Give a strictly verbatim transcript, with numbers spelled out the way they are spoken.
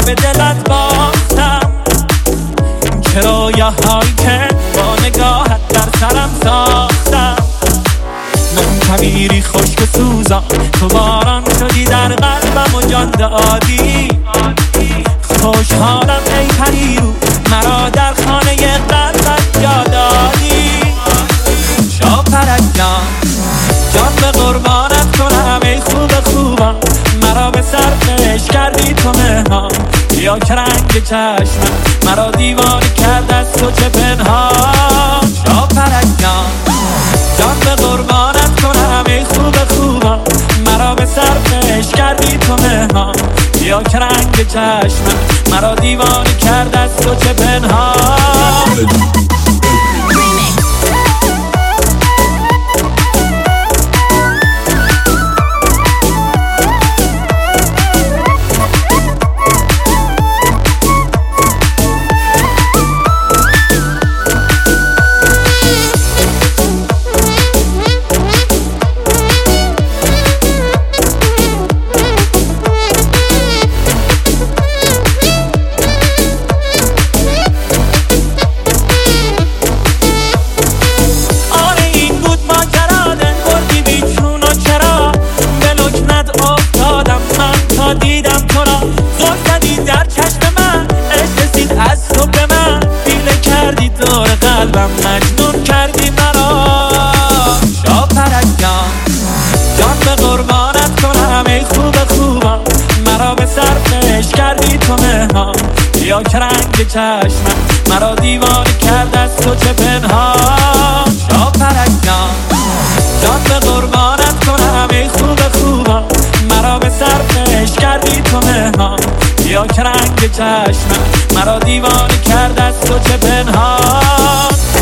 به دلت باختم، چرا یه هایی که با نگاهت در سرم ساختم. من کبیری خشک و سوزان، تو باران شدی در قلبم و جان دادی. خوشحالم ای پریرو، مرا در خانه قلبت جا دادی. شاپرک جان، جان به قربانت کنم ای خوب خوبم، مرا به سرپش کردی تو مهمان. یا که رنگ چشمم مرا دیوانه کرد از تو چه پنهان. شاپرک جان، جان به قربانت کنم ای خوب خوبم، مرا به سرپش کردی تو مهمان. یا که رنگ چشمم مرا دیوانه کرد از تو چه پنهان. دیدم تو را زل زدی در چشم من، عشق رسید از تو به من، دیله کردی دور قلبم، مجنون کردی مرا. شاپرک جان، جان به قربانت کنم ای خوب خوبم، مرا به سرپش کردی تو مهمان. یا که رنگ چشمم مرا دیوانه کرد از تو چه پنهان. شاپرک جان، جان به قربانت کنم ای خوب خوبم، مرا به سرپش کردی تو مهمان. یا که رنگ چشمم مرا دیوانه کرد از تو چه پنهان.